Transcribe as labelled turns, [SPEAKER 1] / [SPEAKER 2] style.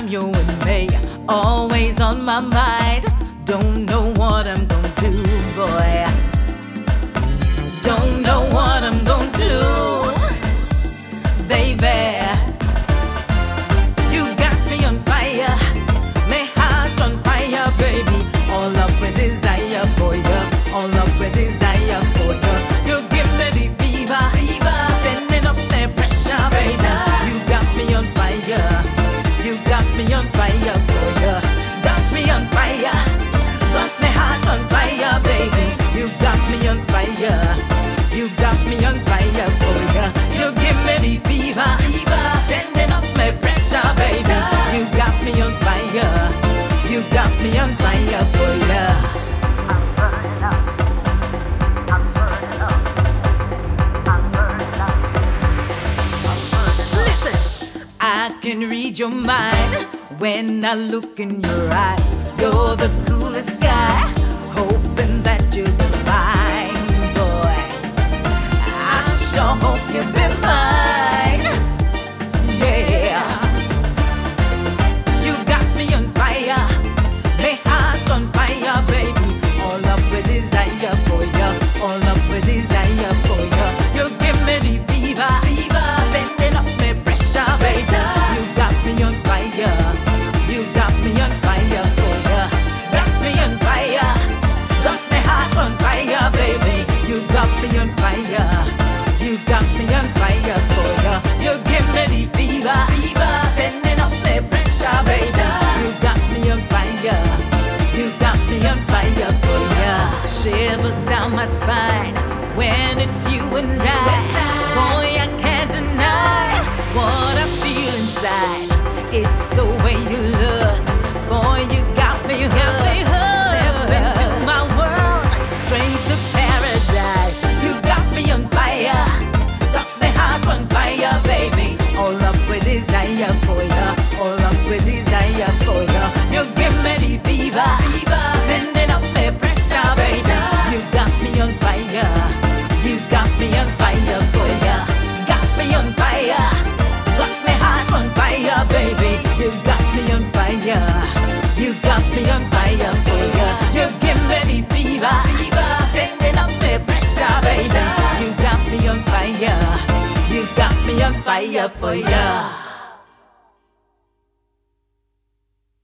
[SPEAKER 1] time you're with me, always on my mind. Don't know what I'm gonna do, boy. Don't know what I'm gonna do, baby. You got me on fire, my heart on fire, baby. All up with desire for you, all up with desire for you. You give me the fever, sending up the pressure, baby. You got me on fire, you got me on fire for you. Got me on fire, got my heart on fire, baby. You got me on fire, you got me on fire for you. You give me the fever, sending up my pressure, baby. You got me on fire, you got me on fire for you. Listen, I can read your mind when I look in your eyes. You're the coolest guy, hoping that you'll be mine, boy. I sure hope you'll be mine, yeah. You got me on fire, my heart on fire, baby. All up with desire for you, all up with desire for you. You give me the fever, sending up my pressure, baby. You got me on fire, you got me on fire for you. Got me on fire, got my heart on fire, baby. You got me on fire, you got me on fire for you. You give me the fever, sending up the pressure, baby. You got me on fire, you got me on fire for you. Shivers down my spine when it's you and I. Boy, I can't deny what I feel inside. It's the way you look, boy, you got me hooked. Step into my world, straight to paradise. You got me on fire, got my heart on fire, baby. All up with desire for you, all up with desire for you. You give me the fever, sending up my pressure, baby. You got me on fire, you got me on fire for you. Got me on fire, got my heart on fire, baby. You got me on fire, you got me on fire for you. You give me the fever, sending up the pressure, baby. You got me on fire, you got me on fire for you.